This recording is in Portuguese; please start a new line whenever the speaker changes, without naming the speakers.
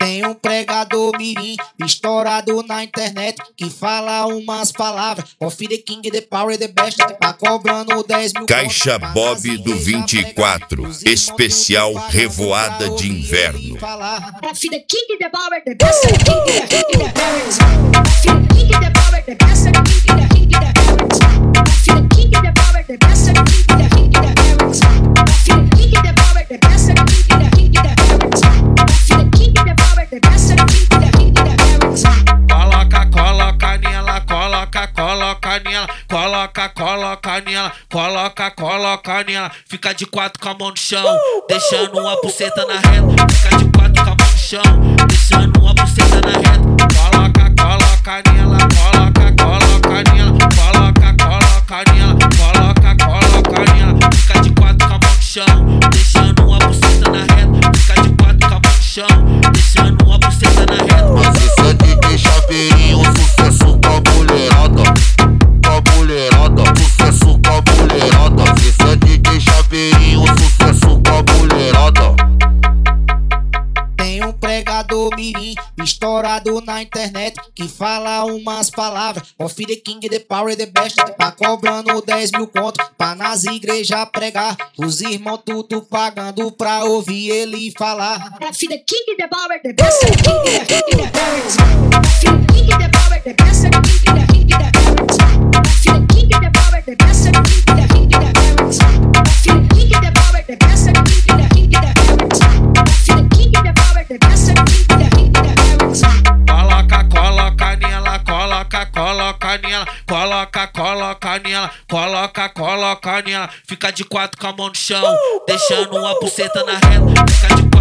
Tem um pregador mirim estourado na internet que fala umas palavras. Coffee the king, the power, the best. Tá cobrando 10 mil.
Caixa Bob do 24, especial Revoada de Inverno.
Coffee the king, the power, the best. The king, the parents. Coffee the king, the power, the best. The king, the parents. Coffee the king, the power, the best. The king, the parents. Coffee the king, the power, the best. The king, the parents. Coffee the king, the power, the best. The king, the parents.
Coloca nela, coloca nela, coloca nela. Fica de quatro com a mão no chão, deixando uma buceta na reta. Fica de quatro com a mão no chão, deixando uma buceta na reta. Coloca nela, coloca nela, coloca nela. Fica de quatro com a mão no chão, deixando uma buceta na reta. Fica de quatro com a mão no chão, deixando uma buceta na reta.
Mas esse é DJ Chaveirinho, sucesso com a mulherada, sucesso com a mulherada. Esse é DJ Chaveirinho, sucesso com a mulherada.
Tem um pregador mirim estourado na internet que fala umas palavras. Coffee the king, the power, the best. Tá cobrando 10 mil conto pra nas igrejas pregar. Os irmãos tudo pagando pra ouvir ele falar.
Coffee the king, the power, the best. The king, the parents. Coffee the king, the power, the best. The king, the parents. Coffee the king, the power, the best. The king, the parents. Coffee the king, the power, the best. The king, the parents. Coffee the king, the power, the best. The king, the parents.
Coloca nela, coloca nela. Fica de quatro com a mão no chão, deixando uma buceta na reta. Fica de